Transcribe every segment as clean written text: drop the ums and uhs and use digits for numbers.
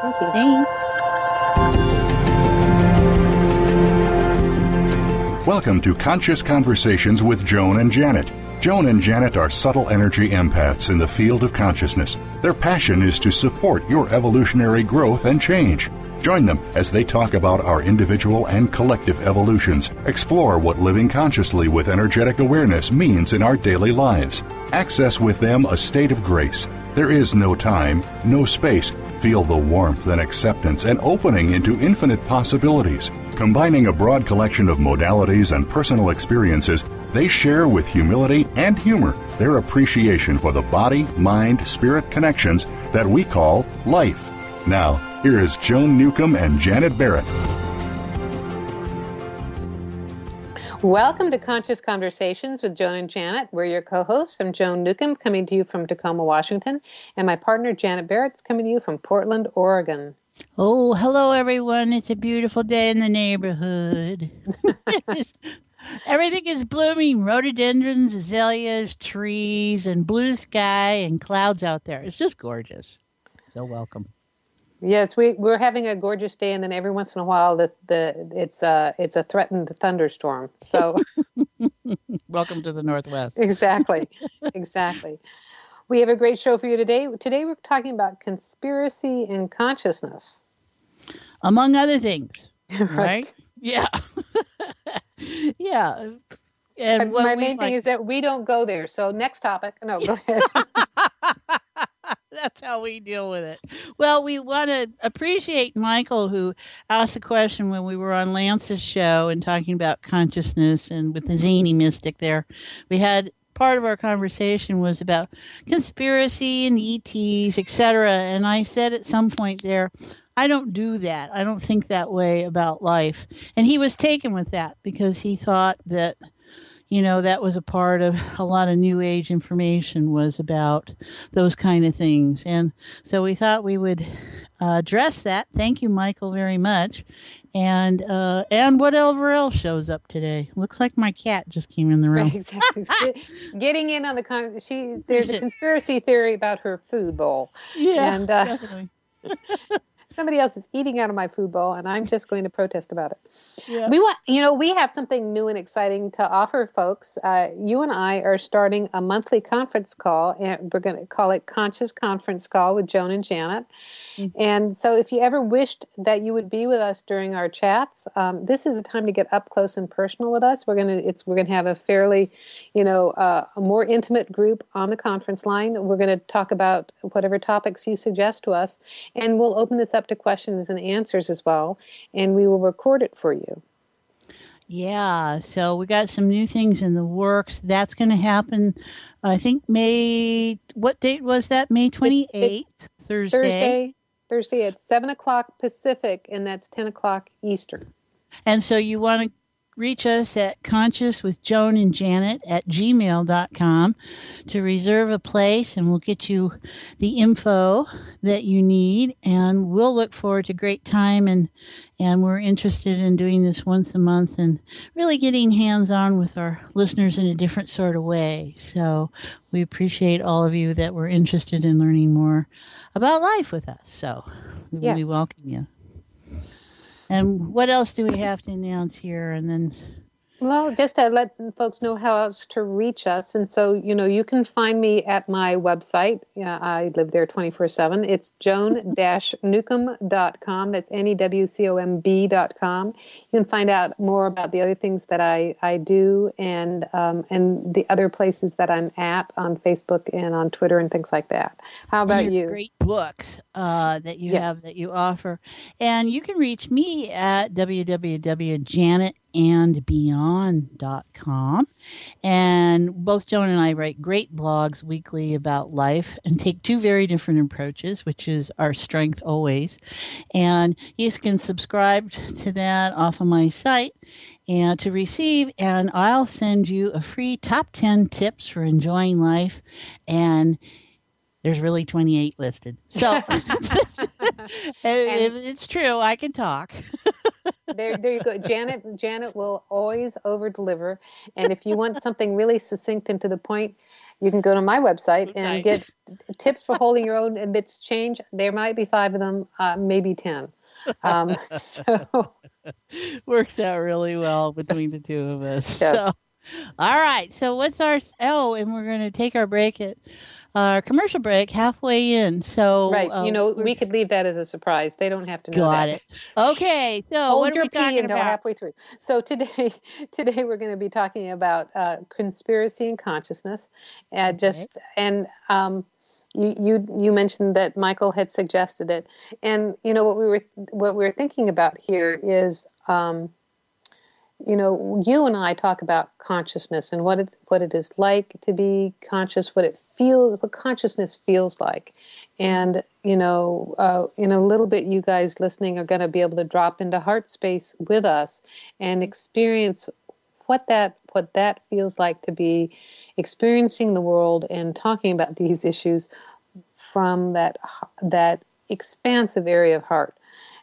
Thank you. Thanks. Welcome to Conscious Conversations with Joan and Janet. Joan and Janet are subtle energy empaths in the field of consciousness. Their passion is to support your evolutionary growth and change. Join them as they talk about our individual and collective evolutions, explore what living consciously with energetic awareness means in our daily lives. Access with them a state of grace. There is no time, no space. Feel the warmth and acceptance and opening into infinite possibilities. Combining a broad collection of modalities and personal experiences, they share with humility and humor their appreciation for the body, mind, spirit connections that we call life. Now, here is Joan Newcomb and Janet Barrett. Welcome to Conscious Conversations with Joan and Janet. We're your co-hosts. I'm Joan Newcomb, coming to you from Tacoma, Washington, and my partner Janet Barrett's coming to you from Portland, Oregon. Oh, hello, everyone. It's a beautiful day in the neighborhood. Everything is blooming. Rhododendrons, azaleas, trees, and blue sky and clouds out there. It's just gorgeous. So welcome. Yes, we're having a gorgeous day, and then every once in a while, it's a threatened thunderstorm. So, welcome to the Northwest. Exactly. We have a great show for you today. Today, we're talking about conspiracy and consciousness, among other things. Right? Yeah. Yeah. And my main thing is that we don't go there. So, next topic. No, go ahead. That's how we deal with it. Well, we want to appreciate Michael, who asked a question when we were on Lance's show and talking about consciousness, and with the zany mystic there. We had part of our conversation was about conspiracy and ETs, etc. And I said at some point there, I don't do that. I don't think that way about life. And he was taken with that because he thought that, that was a part of a lot of New Age information was about those kind of things. And so we thought we would address that. Thank you, Michael, very much. And whatever else shows up today. Looks like my cat just came in the room. Right, exactly. Getting in on the there's a conspiracy theory about her food bowl. Yeah, and definitely. Somebody else is eating out of my food bowl, and I'm just going to protest about it. Yeah. We have something new and exciting to offer folks. You and I are starting a monthly conference call, and we're going to call it Conscious Conference Call with Joan and Janet. Mm-hmm. And so if you ever wished that you would be with us during our chats, this is a time to get up close and personal with us. We're going to have a fairly, a more intimate group on the conference line. We're going to talk about whatever topics you suggest to us, and we'll open this up to questions and answers as well, and we will record it for you. Yeah, so we got some new things in the works. That's going to happen, I think, what date was that? May 28th, Thursday. Thursday at 7 o'clock Pacific, and that's 10 o'clock Eastern. And so you want to reach us at consciouswithjoanandjanet@gmail.com to reserve a place, and we'll get you the info that you need, and we'll look forward to a great time, and we're interested in doing this once a month and really getting hands-on with our listeners in a different sort of way. So we appreciate all of you that were interested in learning more about life with us. So we welcome you. And what else do we have to announce here? And then, well, just to let folks know how else to reach us. And so, you can find me at my website. I live there 24/7. It's joan-newcomb.com. That's NEWCOMB.com. You can find out more about the other things that I do and the other places that I'm at on Facebook and on Twitter and things like that. How about you? Great books that you have that you offer. And you can reach me at www.janetandbeyond.com. And both Joan and I write great blogs weekly about life and take two very different approaches, which is our strength always. And you can subscribe to that off of my site and to receive, and I'll send you a free top 10 tips for enjoying life. And there's really 28 listed. So it's true. I can talk. There you go. Janet will always over deliver. And if you want something really succinct and to the point, You can go to my website and get tips for holding your own amidst change. There might be 5 of them, maybe 10. So works out really well between the two of us. Yeah. So, all right. So what's our? Oh, and we're going to take our break at our commercial break halfway in. So right, we could leave that as a surprise. They don't have to know got that. it. Okay. So Hold what are your we pee talking until about? halfway through. So today we're going to be talking about conspiracy and consciousness. You mentioned that Michael had suggested it, and what we were thinking about here is you and I talk about consciousness and what it is like to be conscious, what consciousness feels like. And, in a little bit, you guys listening are going to be able to drop into heart space with us and experience what that feels like to be experiencing the world and talking about these issues from that expansive area of heart.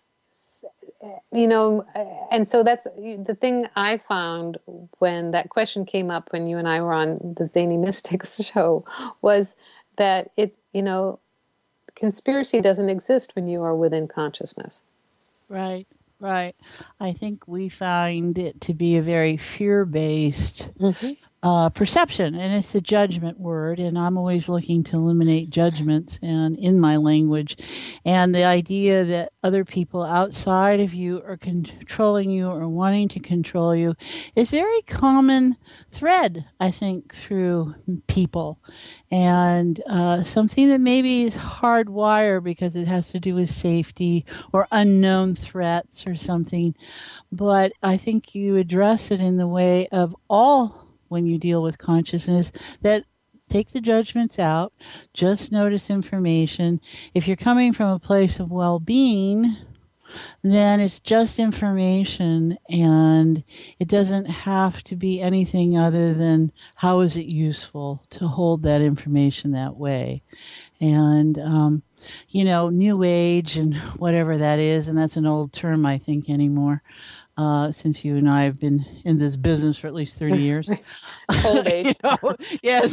And so that's the thing I found when that question came up when you and I were on the Zany Mystics show, was that conspiracy doesn't exist when you are within consciousness. Right. I think we find it to be a very fear-based perception, and it's a judgment word, and I'm always looking to eliminate judgments and in my language, and the idea that other people outside of you are controlling you or wanting to control you is very common thread, I think, through people, and something that maybe is hardwired because it has to do with safety or unknown threats or something, but I think you address it in the way of all when you deal with consciousness, that take the judgments out, just notice information. If you're coming from a place of well-being, then it's just information, and it doesn't have to be anything other than how is it useful to hold that information that way. And, New Age and whatever that is, and that's an old term, I think, anymore. Since you and I have been in this business for at least 30 years. Old age. Yes.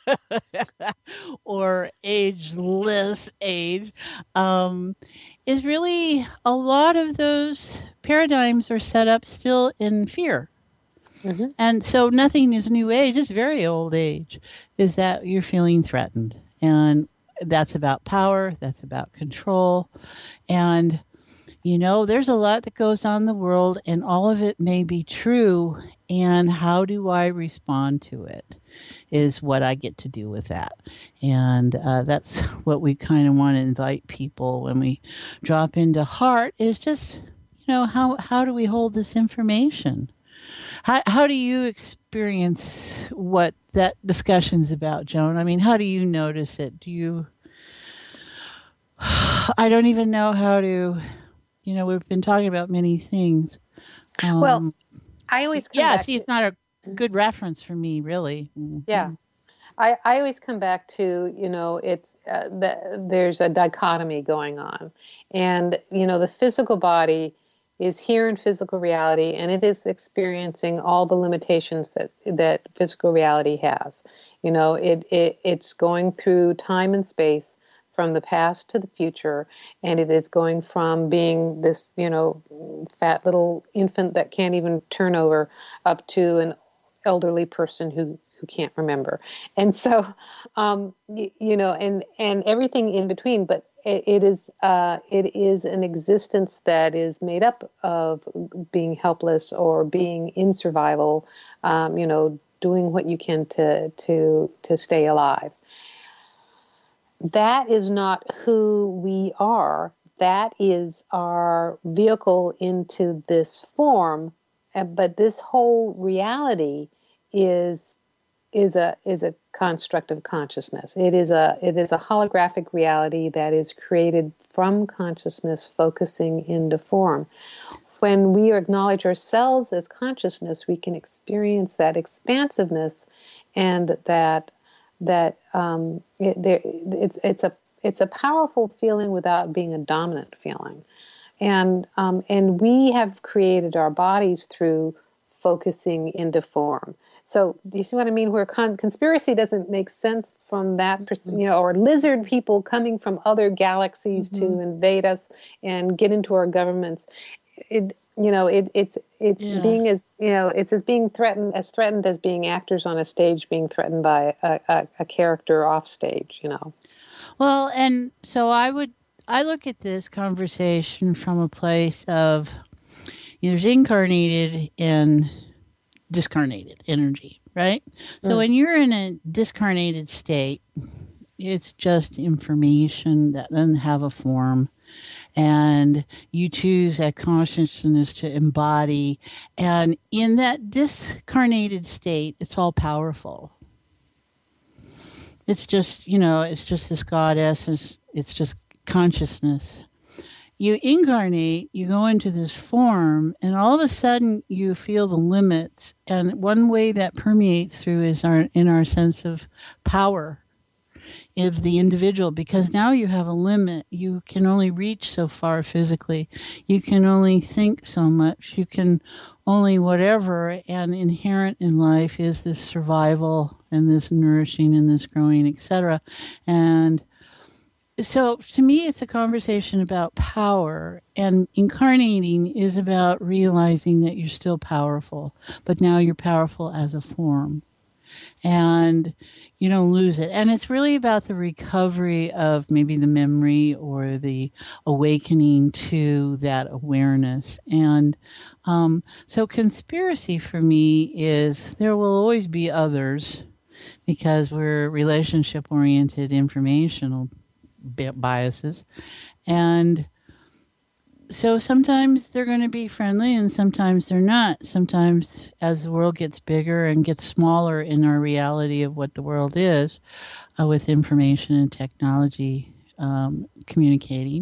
Or ageless age, is really a lot of those paradigms are set up still in fear. Mm-hmm. And so nothing is new age, it's very old age, is that you're feeling threatened. And that's about power, that's about control. And there's a lot that goes on in the world, and all of it may be true. And how do I respond to it is what I get to do with that. And that's what we kind of want to invite people when we drop into heart is just, how do we hold this information? How do you experience what that discussion's about, Joan? I mean, how do you notice it? I don't even know how to... we've been talking about many things. Well, I always come back it's not a good reference for me, really. Yeah. I always come back to, it's there's a dichotomy going on. And, the physical body is here in physical reality, and it is experiencing all the limitations that physical reality has. It's going through time and space, from the past to the future, and it is going from being this, fat little infant that can't even turn over up to an elderly person who can't remember. And so, and everything in between, but it is an existence that is made up of being helpless or being in survival, doing what you can to stay alive. That is not who we are. That is our vehicle into this form. But this whole reality is a construct of consciousness. It is a holographic reality that is created from consciousness focusing into form. When we acknowledge ourselves as consciousness, we can experience that expansiveness and it's a powerful feeling without being a dominant feeling, and we have created our bodies through focusing into form. So do you see what I mean? Where conspiracy doesn't make sense from that, or lizard people coming from other galaxies to invade us and get into our governments. It's being as being threatened as being actors on a stage being threatened by a character off stage. Well, and so I look at this conversation from a place of there's incarnated and discarnated energy, right? So when you're in a discarnated state, it's just information that doesn't have a form. And you choose that consciousness to embody. And in that discarnated state, it's all powerful. It's just, it's just this God essence. It's just consciousness. You incarnate, you go into this form, and all of a sudden you feel the limits. And one way that permeates through is in our sense of power of the individual, because now you have a limit. You can only reach so far physically. You can only think so much. You can only whatever. And inherent in life is this survival and this nourishing and this growing, etc. And so to me, it's a conversation about power, and incarnating is about realizing that you're still powerful, but now you're powerful as a form, and you don't lose it. And it's really about the recovery of maybe the memory or the awakening to that awareness. And so conspiracy for me is there will always be others, because we're relationship-oriented informational biases, and so sometimes they're going to be friendly and sometimes they're not. Sometimes as the world gets bigger and gets smaller in our reality of what the world is, with information and technology communicating,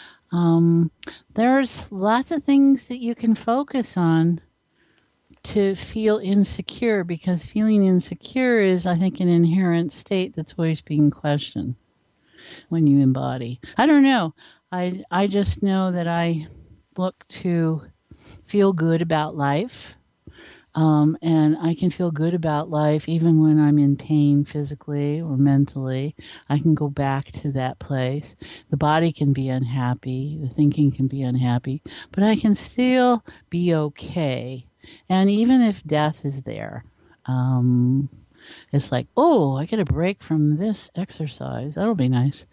there's lots of things that you can focus on to feel insecure, because feeling insecure is, I think, an inherent state that's always being questioned when you embody. I don't know. I just know that I look to feel good about life. And I can feel good about life even when I'm in pain physically or mentally. I can go back to that place. The body can be unhappy. The thinking can be unhappy. But I can still be okay. And even if death is there, it's like, oh, I get a break from this exercise. That'll be nice.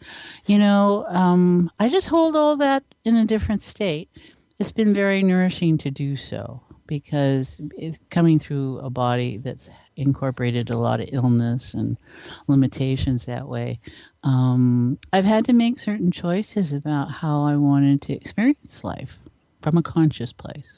I just hold all that in a different state. It's been very nourishing to do so, because it's coming through a body that's incorporated a lot of illness and limitations that way. I've had to make certain choices about how I wanted to experience life from a conscious place.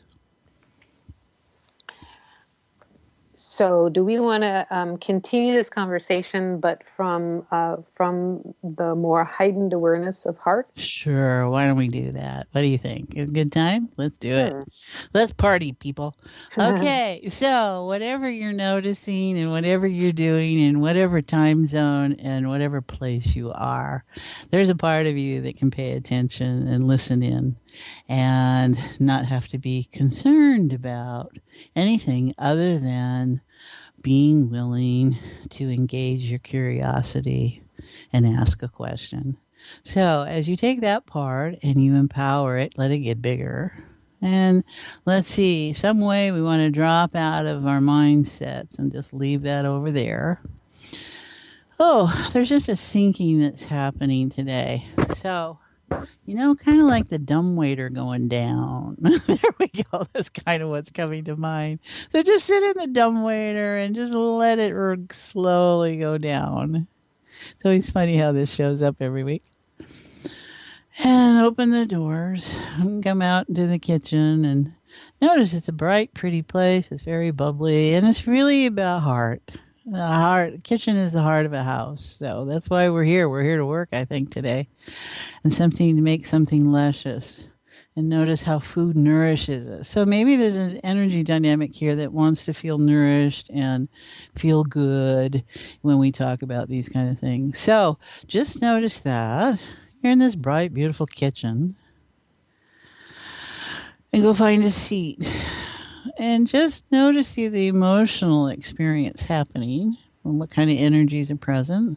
So, do we want to continue this conversation, but from the more heightened awareness of heart? Sure. Why don't we do that? What do you think? A good time? Let's do it. Let's party, people. Okay. So, whatever you're noticing and whatever you're doing in whatever time zone and whatever place you are, there's a part of you that can pay attention and listen in and not have to be concerned about anything other than being willing to engage your curiosity and ask a question. So as you take that part and you empower it, let it get bigger. And let's see, some way we want to drop out of our mindsets and just leave that over there. Oh, there's just a sinking that's happening today. So, kind of like the dumbwaiter going down. There we go. That's kind of what's coming to mind. So just sit in the dumbwaiter and just let it slowly go down. It's always funny how this shows up every week. And open the doors and come out into the kitchen and notice it's a bright, pretty place. It's very bubbly, and it's really about heart. The kitchen is the heart of a house. So that's why we're here. We're here to work, I think, today. And something to make something luscious. And notice how food nourishes us. So maybe there's an energy dynamic here that wants to feel nourished and feel good when we talk about these kind of things. So just notice that you're in this bright, beautiful kitchen. And go find a seat. And just notice the emotional experience happening and what kind of energies are present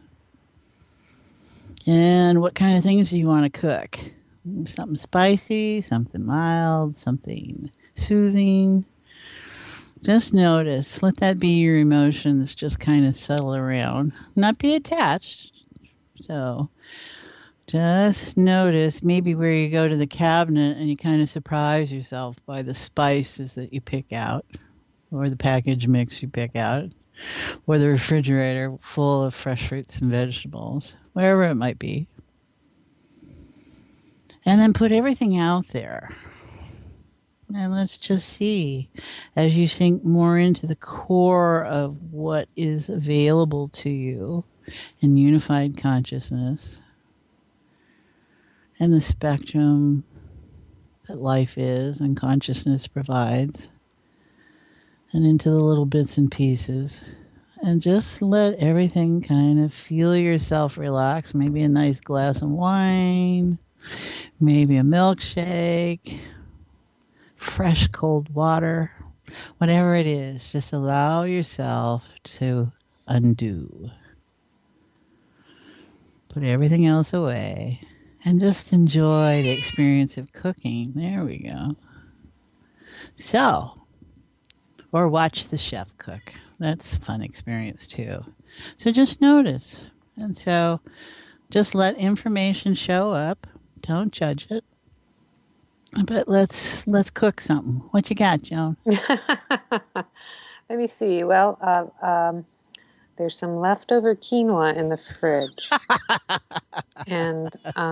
and what kind of things do you want to cook. Something spicy, something mild, something soothing. Just notice. Let that be your emotions just kind of settle around. Not be attached. So just notice maybe where you go to the cabinet and you kind of surprise yourself by the spices that you pick out, or the package mix you pick out, or the refrigerator full of fresh fruits and vegetables, wherever it might be. And then put everything out there. And let's just see, as you sink more into the core of what is available to you in unified consciousness and the spectrum that life is and consciousness provides, and into the little bits and pieces. And just let everything kind of feel yourself relax. Maybe a nice glass of wine, maybe a milkshake, fresh cold water, whatever it is, just allow yourself to undo. Put everything else away and just enjoy the experience of cooking. There we go. So, or watch the chef cook. That's a fun experience too. So just notice. And so just let information show up. Don't judge it. But let's cook something. What you got, Joan? Let me see. Well, there's some leftover quinoa in the fridge, and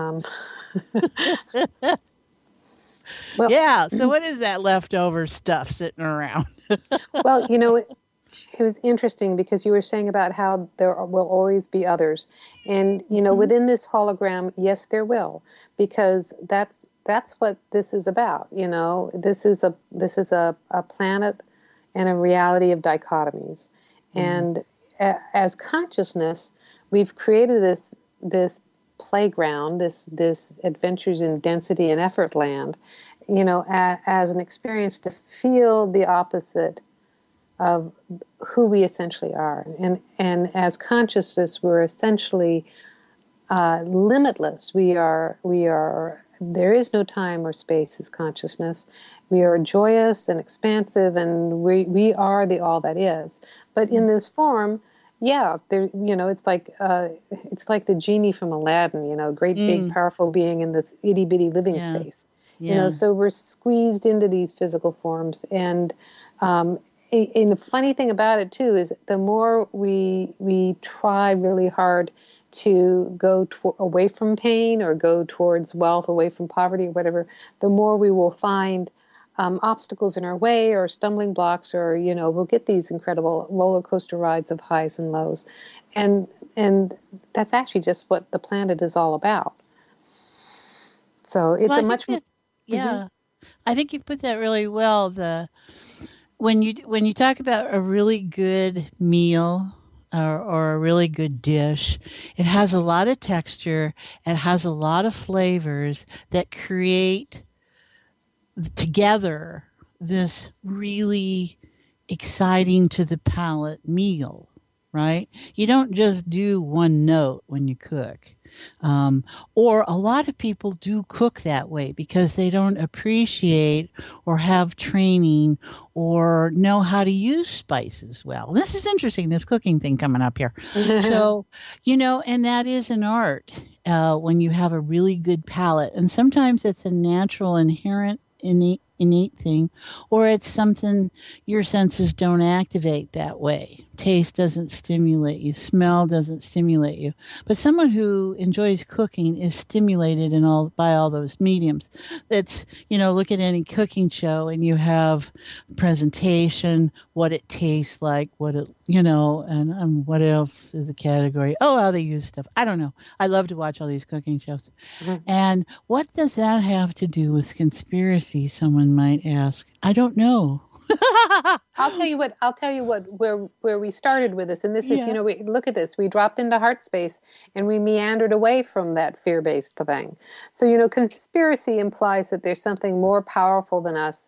well, yeah. So what is that leftover stuff sitting around? well, it was interesting because you were saying about how there will always be others, and within this hologram, yes, there will, because that's what this is about. This is a planet and a reality of dichotomies, and as consciousness, we've created this playground, this adventures in density and effort land, as an experience to feel the opposite of who we essentially are. And as consciousness, we're essentially limitless. We are, there is no time or space as consciousness. We are joyous and expansive, and we are the all that is. But in this form, yeah, there, it's like the genie from Aladdin, great big powerful being in this itty bitty living space. Yeah. So we're squeezed into these physical forms, and the funny thing about it too is the more we try really hard to go away from pain or go towards wealth, away from poverty or whatever, the more we will find obstacles in our way or stumbling blocks, or we'll get these incredible roller coaster rides of highs and lows, and that's actually just what the planet is all about. So it's I think you put that really well. When you talk about a really good meal or a really good dish, it has a lot of texture, it has a lot of flavors that create together this really exciting to the palate meal, right? You don't just do one note when you cook. Or a lot of people do cook that way because they don't appreciate or have training or know how to use spices well. This is interesting, this cooking thing coming up here. So, and that is an art when you have a really good palate. And sometimes it's a natural, inherent, innate thing, or it's something your senses don't activate that way. Taste doesn't stimulate you, smell doesn't stimulate you, but someone who enjoys cooking is stimulated by all those mediums. That's, look at any cooking show and you have presentation, what it tastes like, what it, and what else is the category? Oh, how they use stuff. I don't know. I love to watch all these cooking shows. And what does that have to do with conspiracy? Someone might ask. I don't know. I'll tell you what, where we started with this, and this is, we look at this, we dropped into heart space and we meandered away from that fear-based thing. So, conspiracy implies that there's something more powerful than us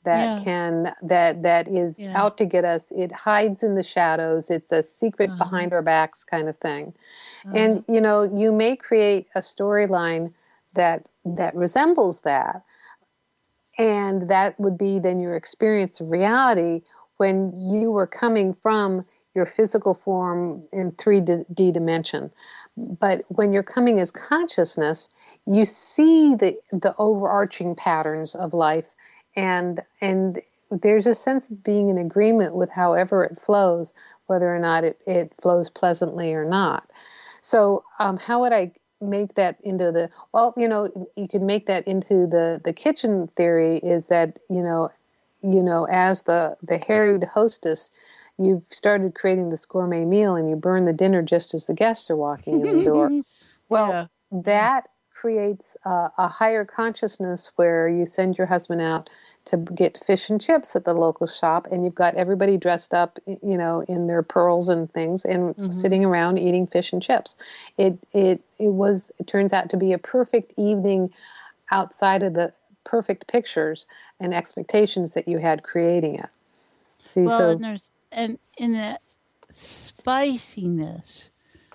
that that is out to get us. It hides in the shadows. It's a secret behind our backs kind of thing. And you may create a storyline that resembles that, and that would be then your experience of reality when you were coming from your physical form in 3D dimension. But when you're coming as consciousness, you see the overarching patterns of life, and there's a sense of being in agreement with however it flows, whether or not it flows pleasantly or not. So how would I make that into the, well, you could make that into the kitchen theory is that, as the harried hostess, you've started creating this gourmet meal and you burn the dinner just as the guests are walking in the door. Well, that creates a higher consciousness where you send your husband out to get fish and chips at the local shop, and you've got everybody dressed up, in their pearls and things, and sitting around eating fish and chips. It turns out to be a perfect evening outside of the perfect pictures and expectations that you had creating it. See, well, and in that spiciness,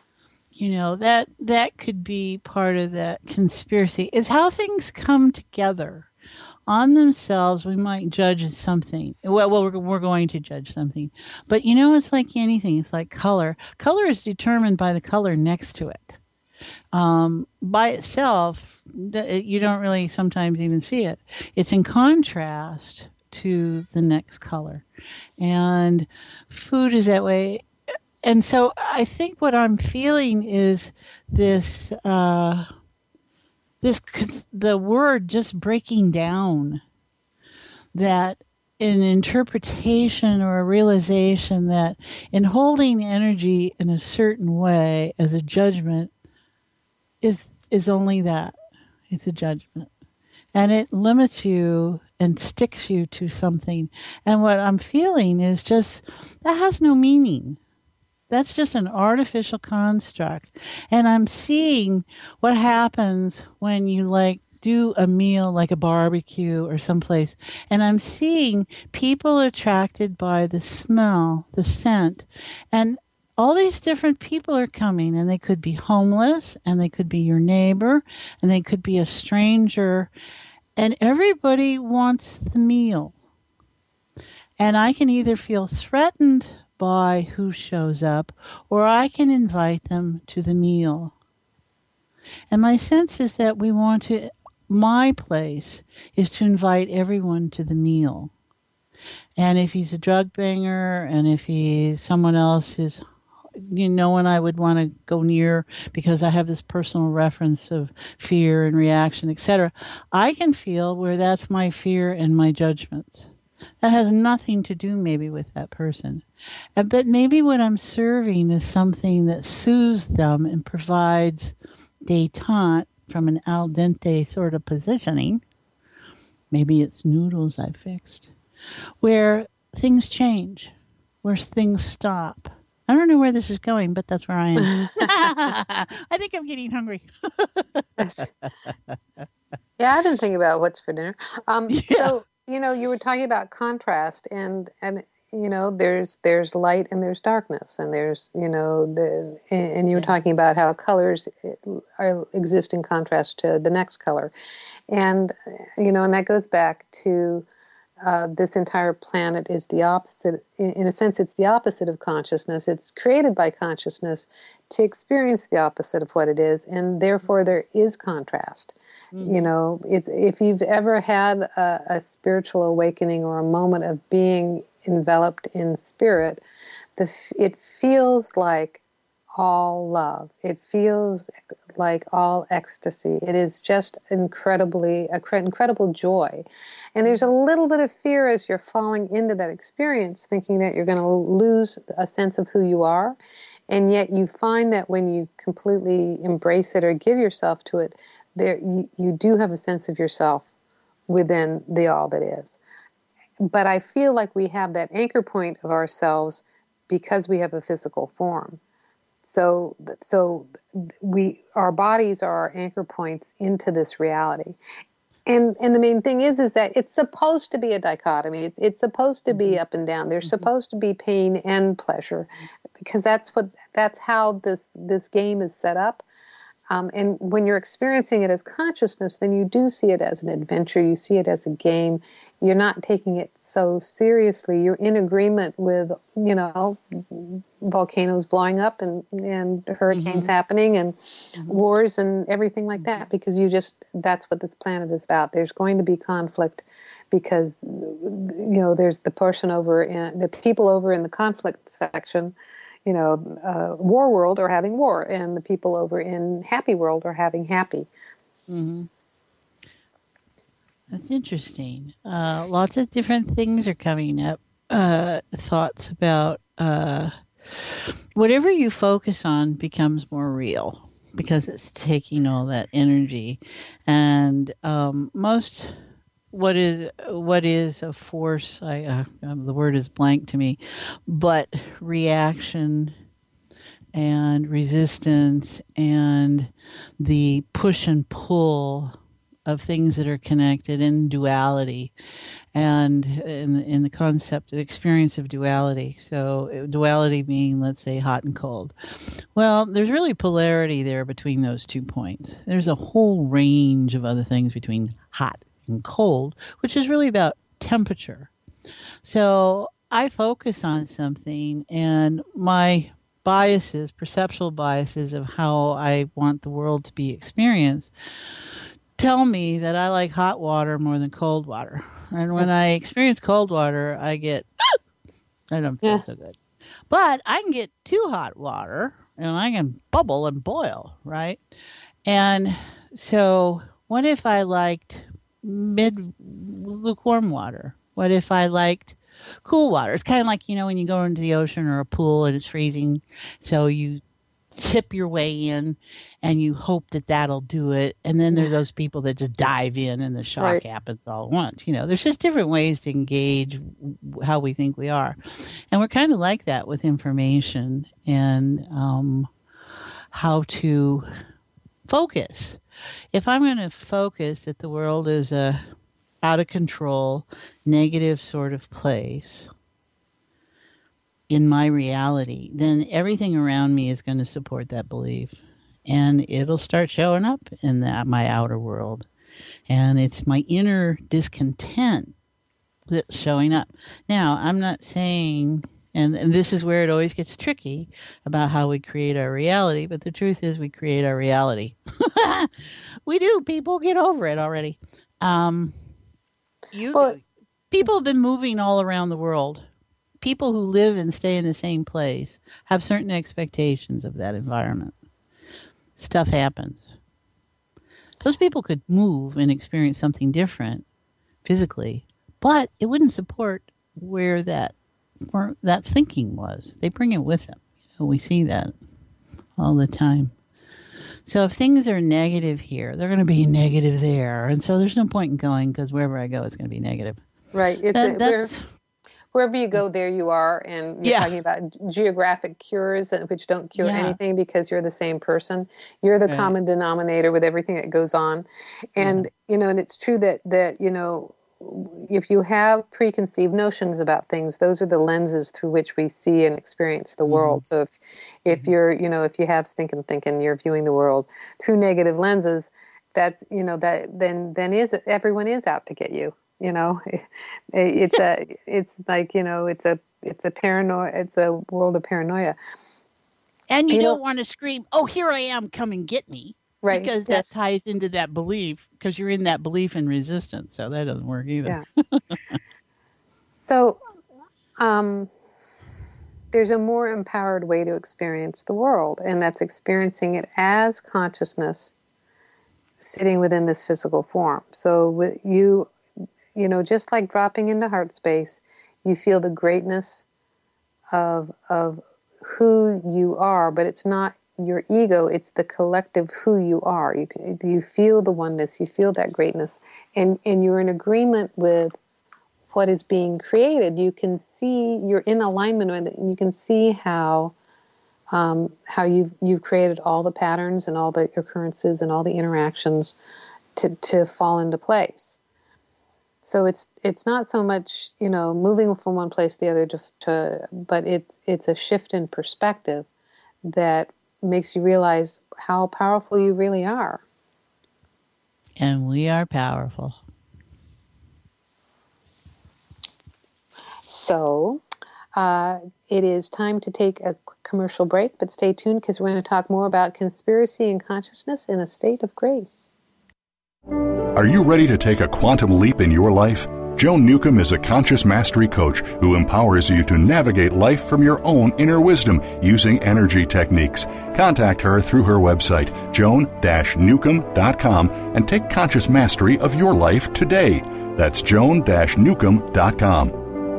that could be part of that conspiracy. Is how things come together on themselves. We might judge something. Well, we're going to judge something, but it's like anything. It's like color. Color is determined by the color next to it. By itself, you don't really sometimes even see it. It's in contrast to the next color, and food is that way. And so I think what I'm feeling is this, the word just breaking down, that an interpretation or a realization that in holding energy in a certain way as a judgment is only that. It's a judgment. And it limits you and sticks you to something. And what I'm feeling is just, that has no meaning. That's just an artificial construct. And I'm seeing what happens when you do a meal like a barbecue or someplace. And I'm seeing people attracted by the smell, the scent. And all these different people are coming, and they could be homeless, and they could be your neighbor, and they could be a stranger. And everybody wants the meal. And I can either feel threatened by who shows up, or I can invite them to the meal. And my sense is that my place is to invite everyone to the meal. And if he's a drug banger, and if he's someone else is, no one I would want to go near because I have this personal reference of fear and reaction, etc., I can feel where that's my fear and my judgments. That has nothing to do maybe with that person. But maybe what I'm serving is something that soothes them and provides détente from an al dente sort of positioning. Maybe it's noodles I fixed. Where things change, where things stop. I don't know where this is going, but that's where I am. I think I'm getting hungry. Yeah, I've been thinking about what's for dinner. So, you were talking about contrast, and there's light and there's darkness, and there's and you were talking about how colors exist in contrast to the next color, and and that goes back to this entire planet is the opposite. In a sense, it's the opposite of consciousness. It's created by consciousness to experience the opposite of what it is, and therefore there is contrast. If you've ever had a spiritual awakening or a moment of being enveloped in spirit, it feels like all love. It feels like all ecstasy. It is just incredible joy. And there's a little bit of fear as you're falling into that experience, thinking that you're going to lose a sense of who you are. And yet you find that when you completely embrace it or give yourself to it, you do have a sense of yourself within the all that is. But I feel like we have that anchor point of ourselves because we have a physical form. So our bodies are our anchor points into this reality. And the main thing is that it's supposed to be a dichotomy. It's supposed to be up and down. There's supposed to be pain and pleasure, because that's how this game is set up. And when you're experiencing it as consciousness, then you do see it as an adventure. You see it as a game. You're not taking it so seriously. You're in agreement with, volcanoes blowing up and hurricanes happening and wars and everything like that, because that's what this planet is about. There's going to be conflict because, there's the people over in the conflict section, war world are having war, and the people over in happy world are having happy. Mm-hmm. That's interesting. Lots of different things are coming up. Thoughts about whatever you focus on becomes more real because it's taking all that energy. And what is a force? The word is blank to me, but reaction and resistance and the push and pull of things that are connected in duality, and in the concept, the experience of duality. So duality being, let's say, hot and cold. Well, there's really polarity there between those 2 points. There's a whole range of other things between hot and cold, which is really about temperature. So I focus on something, and my perceptual biases of how I want the world to be experienced, tell me that I like hot water more than cold water. And when I experience cold water, I get, I don't feel so good. But I can get too hot water, and I can bubble and boil, right? And so what if I liked lukewarm water? What if I liked cool water? It's kind of like, when you go into the ocean or a pool and it's freezing, so you tip your way in and you hope that that'll do it. And then there's those people that just dive in and the shock happens all at once. There's just different ways to engage how we think we are. And we're kind of like that with information and how to focus. If I'm going to focus that the world is a out of control, negative sort of place in my reality, then everything around me is going to support that belief. And it'll start showing up in my outer world. And it's my inner discontent that's showing up. Now, I'm not saying, and this is where it always gets tricky about how we create our reality, but the truth is we create our reality. We do, people. Get over it already. People have been moving all around the world. People who live and stay in the same place have certain expectations of that environment. Stuff happens. Those people could move and experience something different physically, but it wouldn't support where that thinking was. They bring it with them. We see that all the time. So if things are negative here, they're going to be negative there. And so there's no point in going, because wherever I go, it's going to be negative. Right. Wherever you go, there you are. And you're talking about geographic cures, which don't cure anything because you're the same person. You're the common denominator with everything that goes on. And, and it's true that, if you have preconceived notions about things, those are the lenses through which we see and experience the world. So if you're, if you have stinking thinking, you're viewing the world through negative lenses, that's, then everyone is out to get you. It's a paranoia. It's a world of paranoia. And you don't want to scream, "Oh, here I am, come and get me." Right. Because that ties into that belief, because you're in that belief in resistance. So that doesn't work either. Yeah. So there's a more empowered way to experience the world, and that's experiencing it as consciousness sitting within this physical form. So just like dropping into heart space, you feel the greatness of who you are, but it's not your ego, it's the collective who you are. You feel the oneness, you feel that greatness, and you're in agreement with what is being created. You can see, you're in alignment with it, and you can see how you've created all the patterns and all the occurrences and all the interactions to fall into place. So it's not so much, moving from one place to the other, but it's a shift in perspective that makes you realize how powerful you really are. And we are powerful. So it is time to take a commercial break, but stay tuned because we're going to talk more about conspiracy and consciousness in a state of grace. Are you ready to take a quantum leap in your life? Joan Newcomb is a conscious mastery coach who empowers you to navigate life from your own inner wisdom using energy techniques. Contact her through her website, joan-newcomb.com, and take conscious mastery of your life today. That's joan-newcomb.com.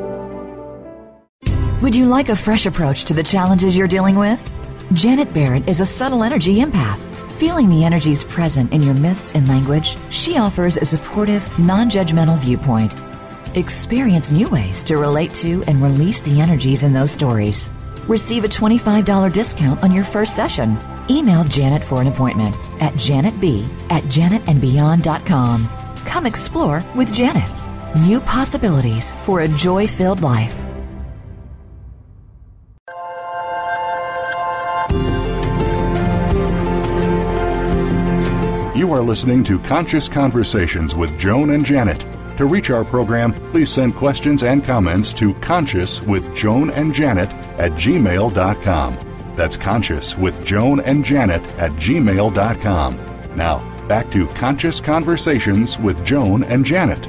Would you like a fresh approach to the challenges you're dealing with? Janet Barrett is a subtle energy empath. Feeling the energies present in your myths and language, she offers a supportive, non-judgmental viewpoint. Experience new ways to relate to and release the energies in those stories. Receive a $25 discount on your first session. Email Janet for an appointment at janetb@janetandbeyond.com. Come explore with Janet. New possibilities for a joy-filled life. You are listening to Conscious Conversations with Joan and Janet. To reach our program, please send questions and comments to consciouswithjoanandjanet@gmail.com. That's consciouswithjoanandjanet@gmail.com. Now, back to Conscious Conversations with Joan and Janet.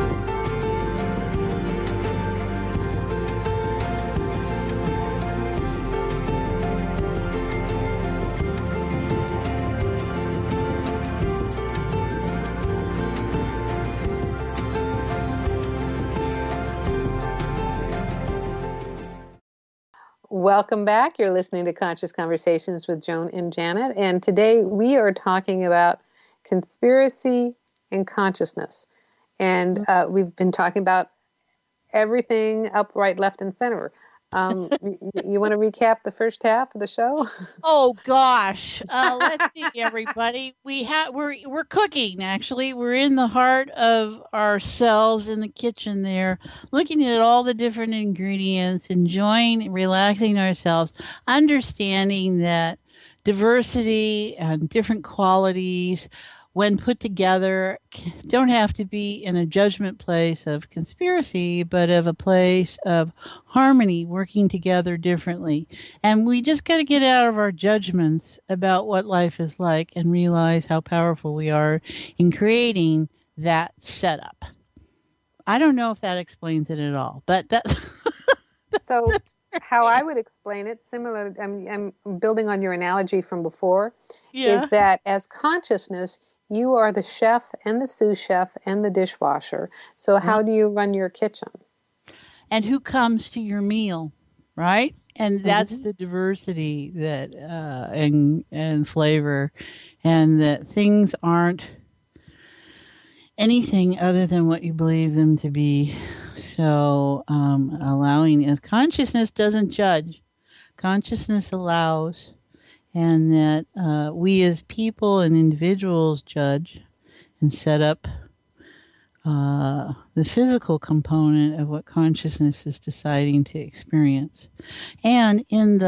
Welcome back. You're listening to Conscious Conversations with Joan and Janet. And today we are talking about conspiracy and consciousness. And we've been talking about everything up, right, left, and center. You want to recap the first half of the show? Oh gosh, let's see, everybody. We're cooking. Actually, we're in the heart of ourselves in the kitchen there, looking at all the different ingredients, enjoying, relaxing ourselves, understanding that diversity and different qualities, when put together, don't have to be in a judgment place of conspiracy, but of a place of harmony, working together differently. And we just got to get out of our judgments about what life is like and realize how powerful we are in creating that setup. I don't know if that explains it at all, but that's... So how I would explain it, similar, I'm building on your analogy from before, is that as consciousness, you are the chef and the sous chef and the dishwasher. So how do you run your kitchen? And who comes to your meal, right? And that's the diversity that and flavor, and that things aren't anything other than what you believe them to be. So allowing, as consciousness doesn't judge, consciousness allows. And that we as people and individuals judge and set up the physical component of what consciousness is deciding to experience. And in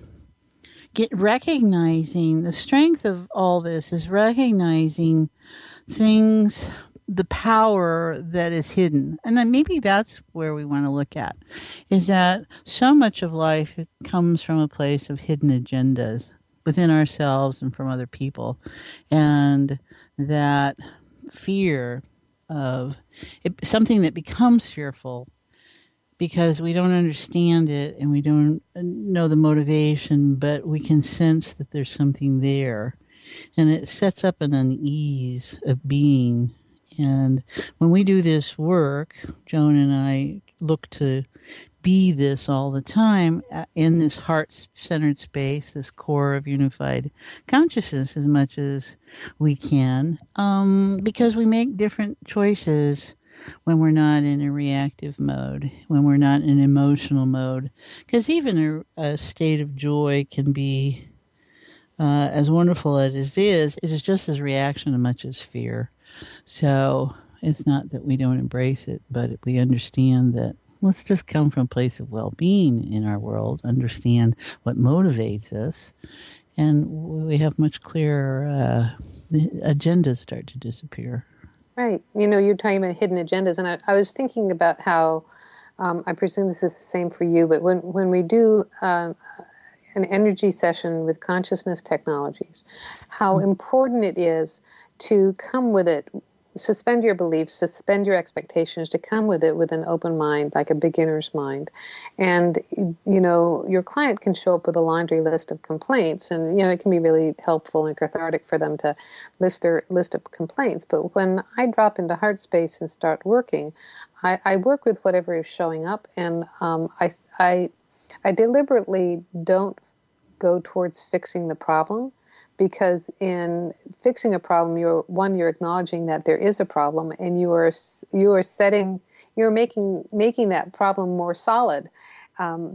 recognizing the strength of all this is recognizing things, the power that is hidden. And then maybe that's where we want to look at, is that so much of life comes from a place of hidden agendas within ourselves and from other people, and that fear of something that becomes fearful because we don't understand it and we don't know the motivation, but we can sense that there's something there, and it sets up an unease of being. And when we do this work, Joan and I look to be this all the time in this heart-centered space, this core of unified consciousness as much as we can, because we make different choices when we're not in a reactive mode, when we're not in an emotional mode. Because even a state of joy can be as wonderful as it is just as reaction as much as fear. So it's not that we don't embrace it, but we understand that let's just come from a place of well-being in our world, understand what motivates us, and we have much clearer agendas start to disappear. Right. You're talking about hidden agendas, and I was thinking about how, I presume this is the same for you, but when we do an energy session with consciousness technologies, how important it is to come with it, suspend your beliefs, suspend your expectations, to come with it with an open mind, like a beginner's mind. And, your client can show up with a laundry list of complaints, and, it can be really helpful and cathartic for them to list their list of complaints. But when I drop into heart space and start working, I work with whatever is showing up, and I deliberately don't go towards fixing the problem, because in fixing a problem, you're acknowledging that there is a problem, and you're making that problem more solid. And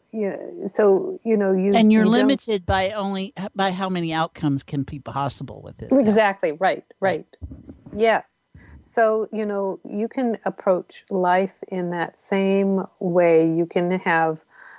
you're limited by how many outcomes can be possible with it. Exactly. Right. Yes. So, you can approach life in that same way. You can have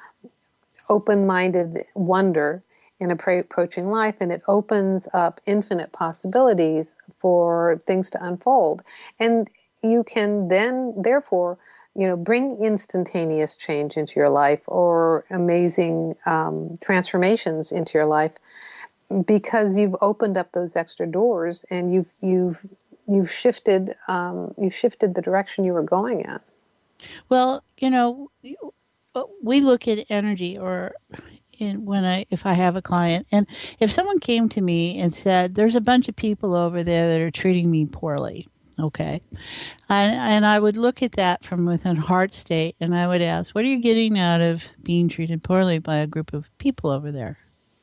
open-minded wonder in approaching life, and it opens up infinite possibilities for things to unfold. And you can then, therefore, bring instantaneous change into your life, or amazing transformations into your life, because you've opened up those extra doors, and you've shifted the direction you were going in. Well, we look at energy, or if I have a client, and if someone came to me and said, there's a bunch of people over there that are treating me poorly, okay, and I would look at that from within heart state, and I would ask, what are you getting out of being treated poorly by a group of people over there?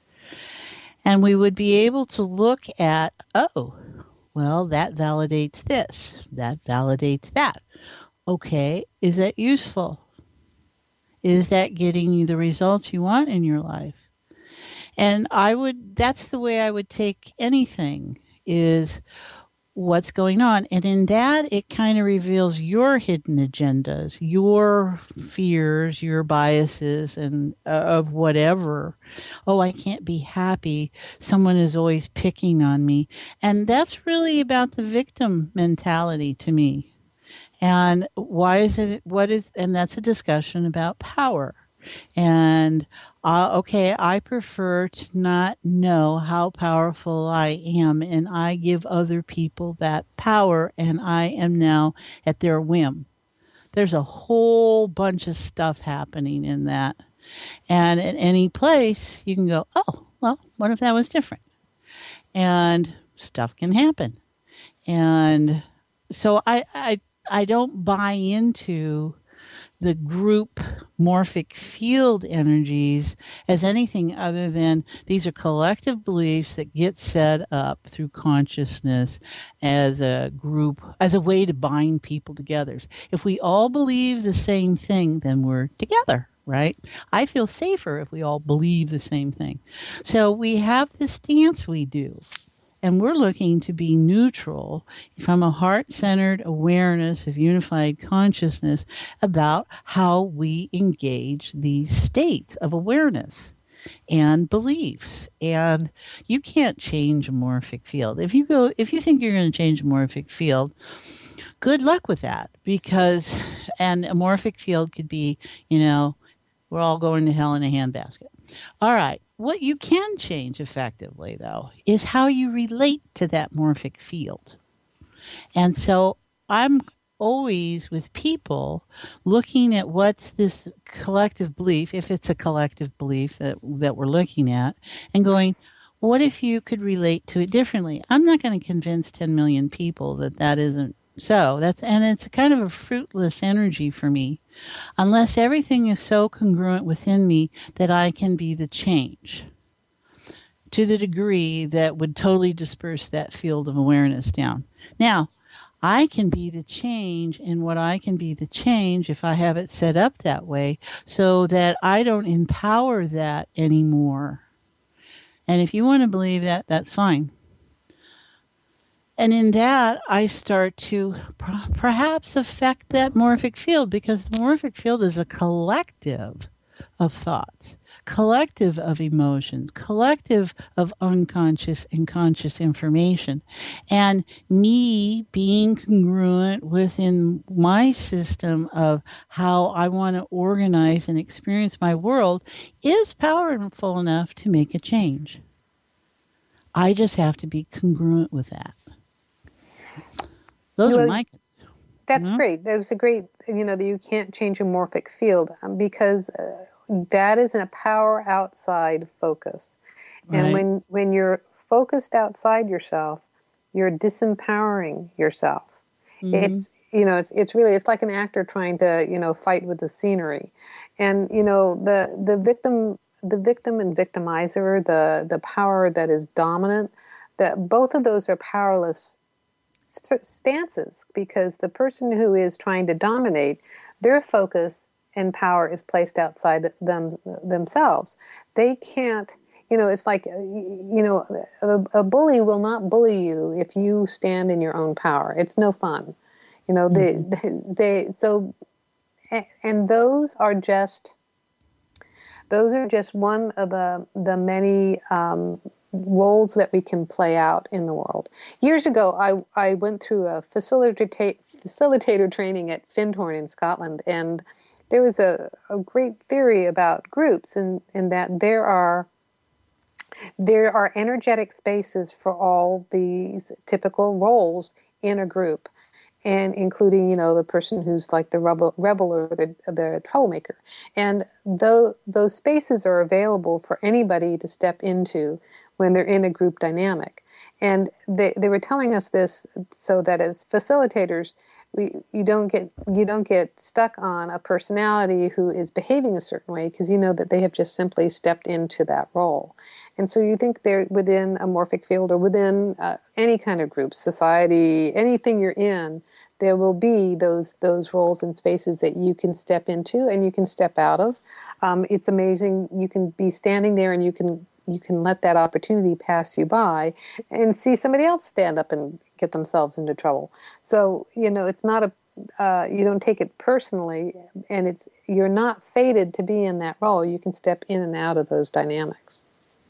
And we would be able to look at, oh, well, that validates this, that validates that. Okay, is that useful? Is that getting you the results you want in your life? And that's the way I would take anything, is what's going on. And in that, it kind of reveals your hidden agendas, your fears, your biases, and of whatever. Oh, I can't be happy. Someone is always picking on me. And that's really about the victim mentality to me. And and that's a discussion about power. And, I prefer to not know how powerful I am, and I give other people that power, and I am now at their whim. There's a whole bunch of stuff happening in that. And at any place, you can go, oh, well, what if that was different? And stuff can happen. And so I don't buy into the group morphic field energies as anything other than these are collective beliefs that get set up through consciousness as a group, as a way to bind people together. If we all believe the same thing, then we're together, right? I feel safer if we all believe the same thing. So we have this dance we do. And we're looking to be neutral from a heart-centered awareness of unified consciousness about how we engage these states of awareness and beliefs. And you can't change a morphic field. If you think you're going to change a morphic field, good luck with that, and a morphic field could be, we're all going to hell in a handbasket. All right. What you can change effectively, though, is how you relate to that morphic field. And so I'm always with people looking at what's this collective belief, if it's a collective belief that we're looking at, and going, what if you could relate to it differently? I'm not going to convince 10 million people that isn't so. And it's a kind of a fruitless energy for me, unless everything is so congruent within me that I can be the change to the degree that would totally disperse that field of awareness down. Now, I can be the change in what I can be the change if I have it set up that way so that I don't empower that anymore. And if you want to believe that, that's fine. And in that, I start to perhaps affect that morphic field, because the morphic field is a collective of thoughts, collective of emotions, collective of unconscious and conscious information. And me being congruent within my system of how I want to organize and experience my world is powerful enough to make a change. I just have to be congruent with that. Those are my. That's great. That was a great, that you can't change a morphic field because that is a power outside focus. Right. And when you're focused outside yourself, you're disempowering yourself. It's, it's really, it's like an actor trying to, fight with the scenery. And, the victim and victimizer, the power that is dominant, that both of those are powerless stances, because the person who is trying to dominate, their focus and power is placed outside themselves. They can't, it's like, a bully will not bully you if you stand in your own power. It's no fun. So those are just one of the many roles that we can play out in the world. Years ago, I went through a facilitator training at Findhorn in Scotland, and there was a great theory about groups, and that there are energetic spaces for all these typical roles in a group, and including, the person who's like the rebel or the troublemaker. And those spaces are available for anybody to step into when they're in a group dynamic. And they were telling us this so that as facilitators, you don't get stuck on a personality who is behaving a certain way, because you know that they have just simply stepped into that role. And so you think they're within a morphic field or within any kind of group, society, anything you're in, there will be those roles and spaces that you can step into and you can step out of. It's amazing. You can be standing there and you can let that opportunity pass you by and see somebody else stand up and get themselves into trouble. So, it's not you don't take it personally, and you're not fated to be in that role. You can step in and out of those dynamics.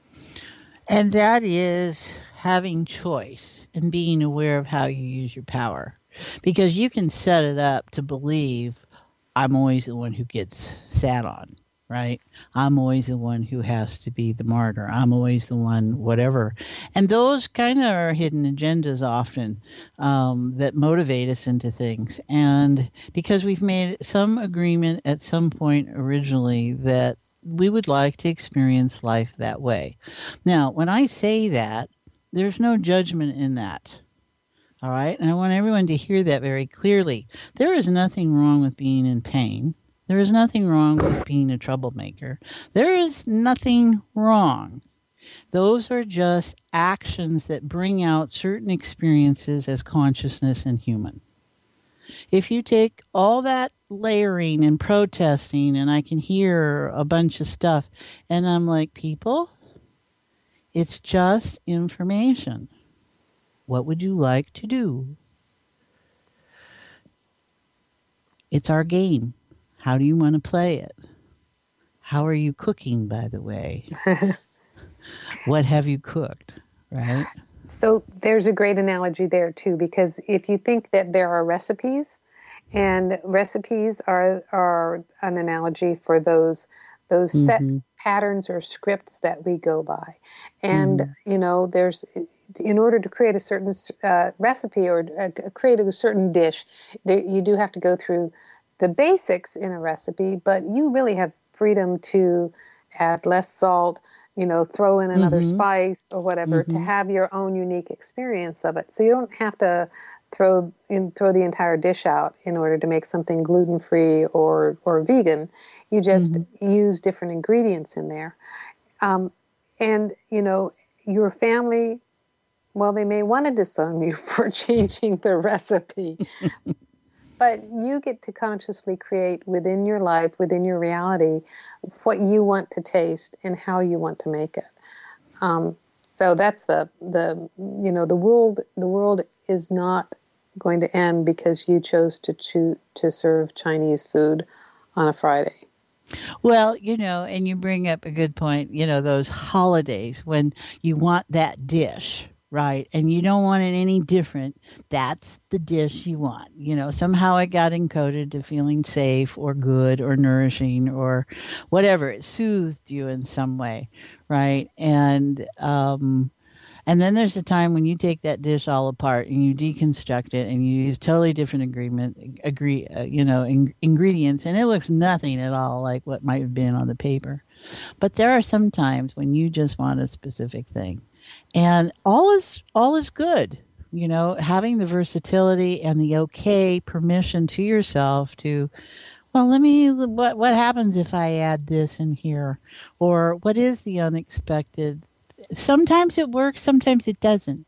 And that is having choice and being aware of how you use your power. Because you can set it up to believe I'm always the one who gets sat on, right? I'm always the one who has to be the martyr. I'm always the one, whatever. And those kind of are hidden agendas often that motivate us into things. And because we've made some agreement at some point originally that we would like to experience life that way. Now, when I say that, there's no judgment in that. All right. And I want everyone to hear that very clearly. There is nothing wrong with being in pain. There is nothing wrong with being a troublemaker. There is nothing wrong. Those are just actions that bring out certain experiences as consciousness and human. If you take all that layering and protesting, and I can hear a bunch of stuff, and I'm like, people, it's just information. What would you like to do? It's our game. How do you want to play it? How are you cooking, by the way? What have you cooked, right? So there's a great analogy there, too, because if you think that there are recipes, and recipes are an analogy for those set patterns or scripts that we go by. And, there's, in order to create a certain recipe or create a certain dish, you do have to go through the basics in a recipe, but you really have freedom to add less salt, throw in another spice or whatever to have your own unique experience of it. So you don't have to throw the entire dish out in order to make something gluten-free or vegan. You just use different ingredients in there. And, your family, well, they may want to disown you for changing the recipe, but you get to consciously create within your life, within your reality, what you want to taste and how you want to make it. So that's the world. The world is not going to end because you chose to serve Chinese food on a Friday. Well, and you bring up a good point, those holidays when you want that dish, right? And you don't want it any different. That's the dish you want. Somehow it got encoded to feeling safe or good or nourishing or whatever. It soothed you in some way, right? And then there's a time when you take that dish all apart and you deconstruct it and you use totally different ingredients, and it looks nothing at all like what might have been on the paper. But there are some times when you just want a specific thing, and all is good. Having the versatility and the permission to yourself to, well, what happens if I add this in here, or what is the unexpected. Sometimes it works, sometimes it doesn't,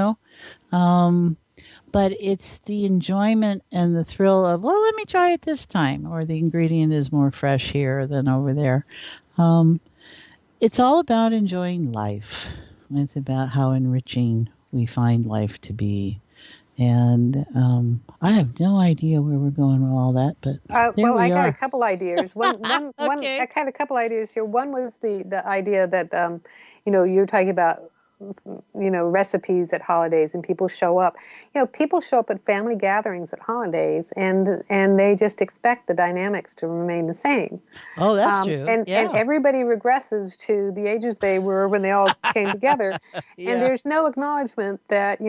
but it's the enjoyment and the thrill of, well, let me try it this time, or the ingredient is more fresh here than over there. It's all about enjoying life. It's about how enriching we find life to be. And I have no idea where we're going with all that, but I got a couple ideas. Okay. I had a couple ideas here. One was the idea that you're talking about recipes at holidays, and people show up. People show up at family gatherings at holidays, and they just expect the dynamics to remain the same. Oh, that's true. And everybody regresses to the ages they were when they all came together. Yeah. And there's no acknowledgement that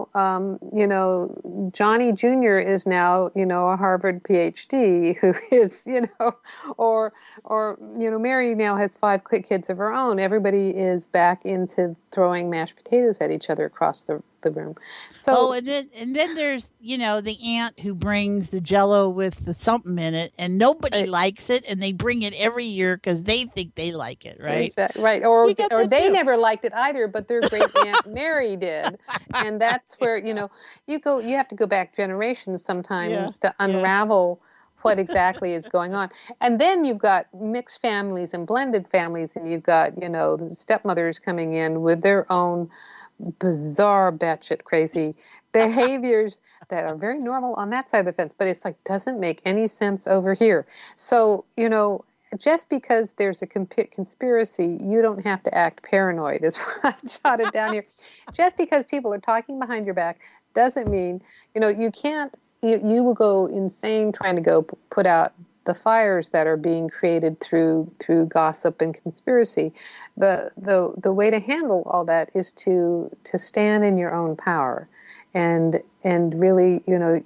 Johnny Jr. is now a Harvard PhD who is or Mary now has 5 kids of her own. Everybody is back into throwing mashed potatoes at each other across the room. So and then there's the aunt who brings the Jell-O with the something in it, and nobody likes it, and they bring it every year because they think they like it, right? Exactly, right. Or they never liked it either, but their great aunt Mary did, and that's where you have to go back generations sometimes to unravel what exactly is going on. And then you've got mixed families and blended families, and you've got, the stepmothers coming in with their own bizarre, batshit crazy behaviors that are very normal on that side of the fence, but it's like, doesn't make any sense over here. So, just because there's a conspiracy, you don't have to act paranoid, is what I jotted down here. Just because people are talking behind your back doesn't mean, you can't, you will go insane trying to go put out the fires that are being created through gossip and conspiracy. The way to handle all that is to stand in your own power, and really,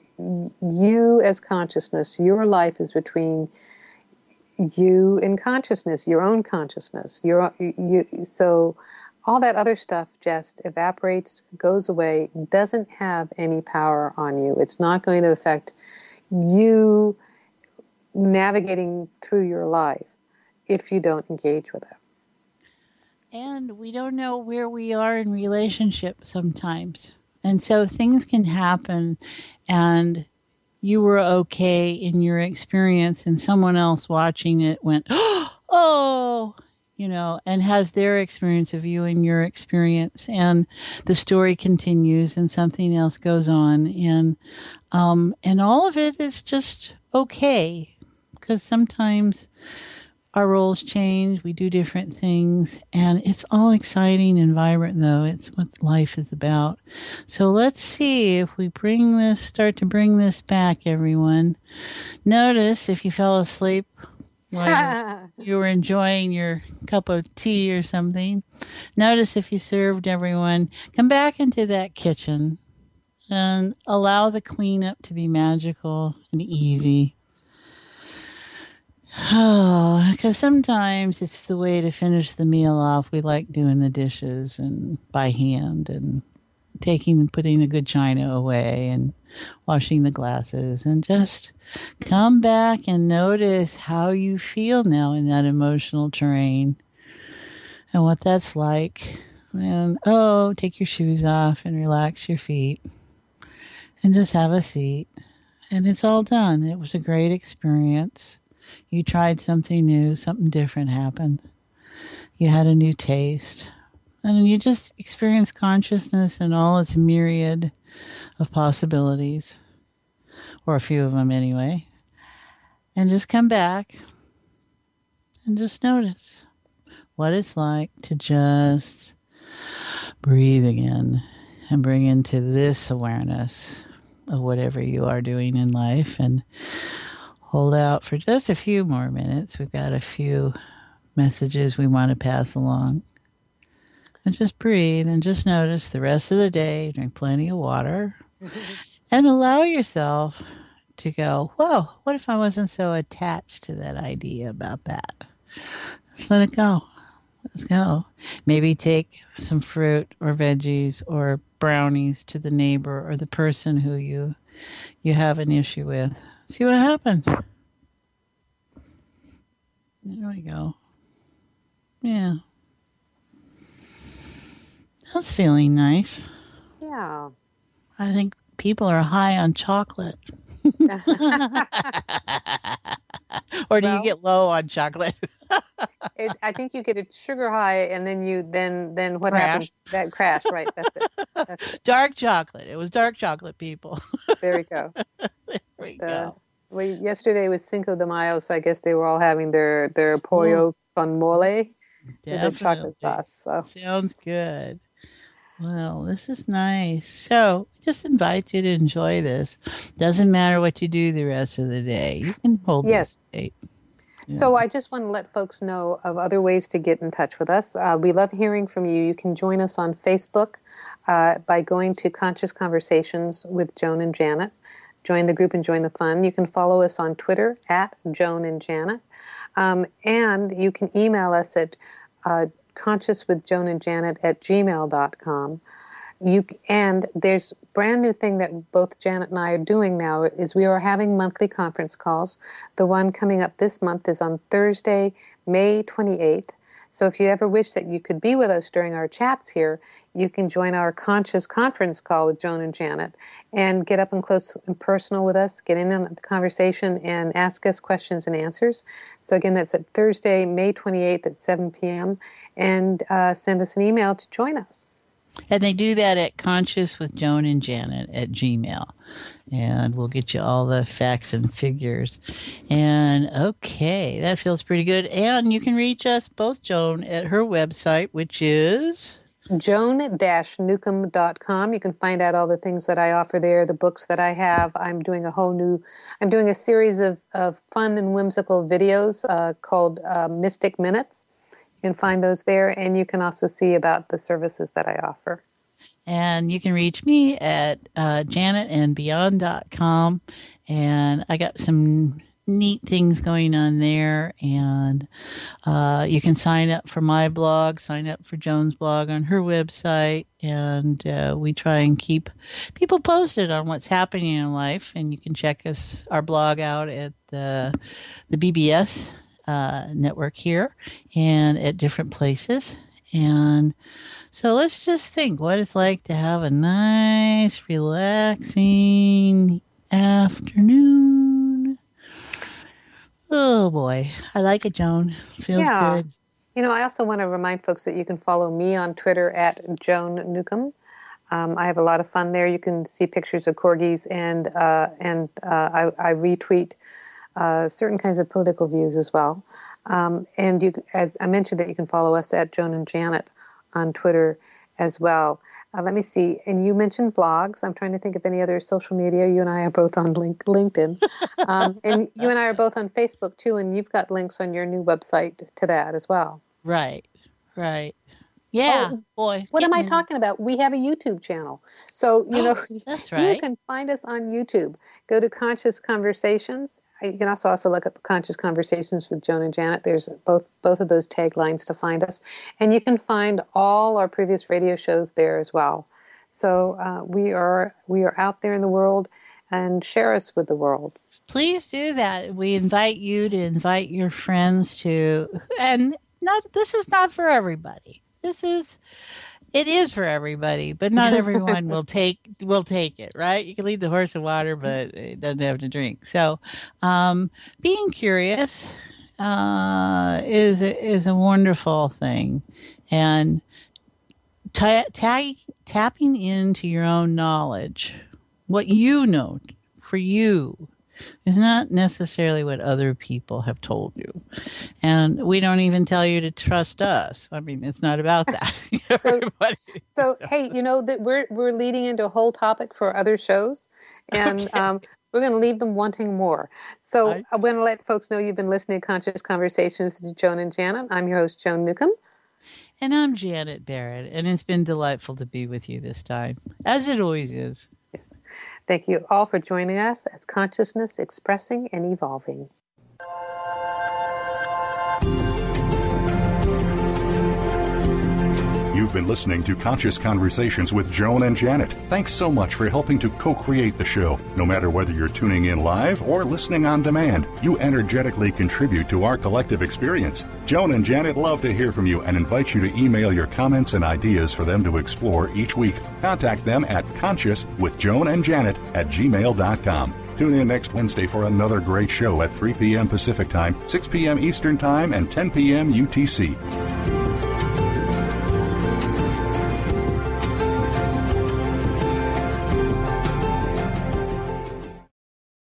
you as consciousness, your life is between you and consciousness, your own consciousness. So all that other stuff just evaporates, goes away, doesn't have any power on you. It's not going to affect you navigating through your life if you don't engage with it. And we don't know where we are in relationships sometimes. And so things can happen, and you were okay in your experience, and someone else watching it went, oh, and has their experience of you and your experience, and the story continues, and something else goes on, and all of it is just okay, because sometimes our roles change, we do different things, and it's all exciting and vibrant, though. It's what life is about. So let's see if we start to bring this back, everyone. Notice if you fell asleep while you were enjoying your cup of tea or something. Notice if you served everyone. Come back into that kitchen and allow the cleanup to be magical and easy. Oh, because sometimes it's the way to finish the meal off. We like doing the dishes and by hand, and putting the good china away and washing the glasses, and just come back and notice how you feel now in that emotional terrain and what that's like. And take your shoes off and relax your feet and just have a seat. And it's all done. It was a great experience. You tried something new, something different happened. You had a new taste. And you just experienced consciousness in all its myriad of possibilities, or a few of them anyway, and just come back and just notice what it's like to just breathe again and bring into this awareness of whatever you are doing in life, and hold out for just a few more minutes. We've got a few messages we want to pass along. And just breathe and just notice the rest of the day. Drink plenty of water and allow yourself to go, whoa, what if I wasn't so attached to that idea about that? Let's let it go. Let's go. Maybe take some fruit or veggies or brownies to the neighbor or the person who you have an issue with. See what happens. There we go. Yeah. That's feeling nice. Yeah. I think people are high on chocolate. Or do you get low on chocolate? I think you get a sugar high, and then what Crash. happens? That crash, right? That's it. Dark chocolate. It was dark chocolate, people. There we go. There we go. Well, yesterday was Cinco de Mayo, so I guess they were all having their pollo con mole with their chocolate sauce. So. Sounds good. Well, this is nice. So, just invite you to enjoy this. Doesn't matter what you do the rest of the day. You can hold this state. Yeah. So I just want to let folks know of other ways to get in touch with us. We love hearing from you. You can join us on Facebook by going to Conscious Conversations with Joan and Janet. Join the group and join the fun. You can follow us on Twitter at Joan and Janet. And you can email us at consciouswithjoanandjanet@gmail.com. And there's a brand new thing that both Janet and I are doing now is we are having monthly conference calls. The one coming up this month is on Thursday, May 28th. So if you ever wish that you could be with us during our chats here, you can join our Conscious Conference call with Joan and Janet and get up and close and personal with us, get in on the conversation and ask us questions and answers. So again, that's at Thursday, May 28th at 7 p.m. And send us an email to join us. And they do that at consciouswithjoanandjanet@gmail. And we'll get you all the facts and figures. And okay, that feels pretty good. And you can reach us, both Joan, at her website, which is joan-newcomb.com. You can find out all the things that I offer there, the books that I have. I'm doing a series of fun and whimsical videos called Mystic Minutes. You can find those there, and you can also see about the services that I offer. And you can reach me at janetandbeyond.com. And I got some neat things going on there. And you can sign up for my blog, sign up for Joan's blog on her website. And we try and keep people posted on what's happening in life. And you can check our blog out at the BBS network here and at different places. And so let's just think what it's like to have a nice, relaxing afternoon. Oh boy, I like it, Joan. It feels good. You know, I also want to remind folks that you can follow me on Twitter at Joan Newcomb. I have a lot of fun there. You can see pictures of corgis, and I retweet certain kinds of political views as well. And you, as I mentioned, that you can follow us at Joan and Janet on Twitter as well. Let me see. And you mentioned blogs. I'm trying to think of any other social media. You and I are both on LinkedIn. And you and I are both on Facebook too. And you've got links on your new website to that as well. Right. Yeah, boy. What am I talking about? We have a YouTube channel. So, that's right. You can find us on YouTube. Go to Conscious Conversations. You can also look up Conscious Conversations with Joan and Janet. There's both of those taglines to find us. And you can find all our previous radio shows there as well. So we are out there in the world, and share us with the world. Please do that. We invite you to invite your friends to, and this is not for everybody. It is for everybody, but not everyone will take it, right? You can lead the horse to water, but it doesn't have to drink. So, being curious is a wonderful thing, and tapping into your own knowledge, what you know for you, is not necessarily what other people have told you. And we don't even tell you to trust us. I mean, it's not about that. So hey, that we're leading into a whole topic for other shows, and we're going to leave them wanting more. So I'm going to let folks know you've been listening to Conscious Conversations with Joan and Janet. I'm your host, Joan Newcomb. And I'm Janet Barrett, and it's been delightful to be with you this time, as it always is. Yes. Thank you all for joining us as Consciousness Expressing and Evolving. You've been listening to Conscious Conversations with Joan and Janet. Thanks so much for helping to co-create the show. No matter whether you're tuning in live or listening on demand, you energetically contribute to our collective experience. Joan and Janet love to hear from you and invite you to email your comments and ideas for them to explore each week. Contact them at consciouswithjoanandjanet@gmail.com. Tune in next Wednesday for another great show at 3 p.m. Pacific Time, 6 p.m. Eastern Time, and 10 p.m. UTC.